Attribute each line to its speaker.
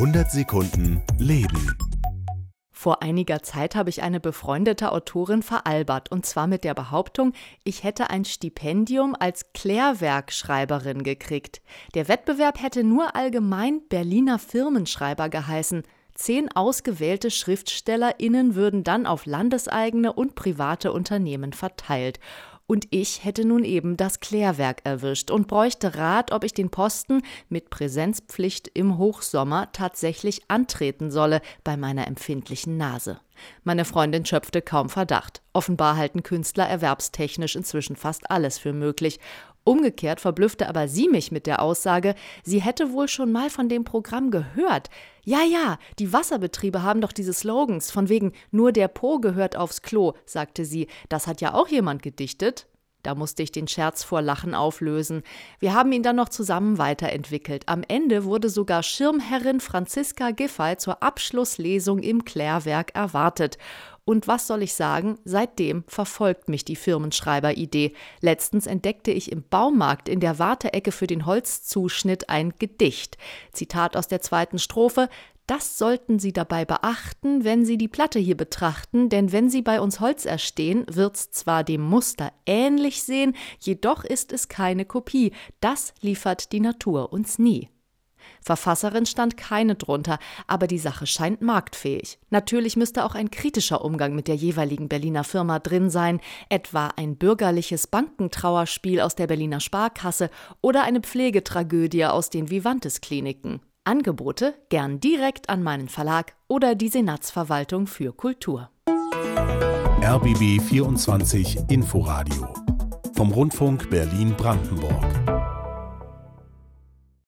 Speaker 1: 100 Sekunden Leben.
Speaker 2: Vor einiger Zeit habe ich eine befreundete Autorin veralbert, und zwar mit der Behauptung, ich hätte ein Stipendium als Klärwerkschreiberin gekriegt. Der Wettbewerb hätte nur allgemein Berliner Firmenschreiber geheißen. 10 ausgewählte SchriftstellerInnen würden dann auf landeseigene und private Unternehmen verteilt. Und ich hätte nun eben das Klärwerk erwischt und bräuchte Rat, ob ich den Posten mit Präsenzpflicht im Hochsommer tatsächlich antreten solle bei meiner empfindlichen Nase. Meine Freundin schöpfte kaum Verdacht. Offenbar halten Künstler erwerbstechnisch inzwischen fast alles für möglich. Umgekehrt verblüffte aber sie mich mit der Aussage, sie hätte wohl schon mal von dem Programm gehört. Ja, die Wasserbetriebe haben doch diese Slogans, von wegen nur der Po gehört aufs Klo, sagte sie. Das hat ja auch jemand gedichtet. Da musste ich den Scherz vor Lachen auflösen. Wir haben ihn dann noch zusammen weiterentwickelt. Am Ende wurde sogar Schirmherrin Franziska Giffey zur Abschlusslesung im Klärwerk erwartet. Und was soll ich sagen, seitdem verfolgt mich die Firmenschreiber-Idee. Letztens entdeckte ich im Baumarkt in der Warteecke für den Holzzuschnitt ein Gedicht. Zitat aus der 2. Strophe: Das sollten Sie dabei beachten, wenn Sie die Platte hier betrachten, denn wenn Sie bei uns Holz erstehen, wird's zwar dem Muster ähnlich sehen, jedoch ist es keine Kopie. Das liefert die Natur uns nie. Verfasserin stand keine drunter, aber die Sache scheint marktfähig. Natürlich müsste auch ein kritischer Umgang mit der jeweiligen Berliner Firma drin sein, etwa ein bürgerliches Bankentrauerspiel aus der Berliner Sparkasse oder eine Pflegetragödie aus den Vivantes-Kliniken. Angebote gern direkt an meinen Verlag oder die Senatsverwaltung für Kultur.
Speaker 1: RBB 24 Inforadio vom Rundfunk Berlin-Brandenburg.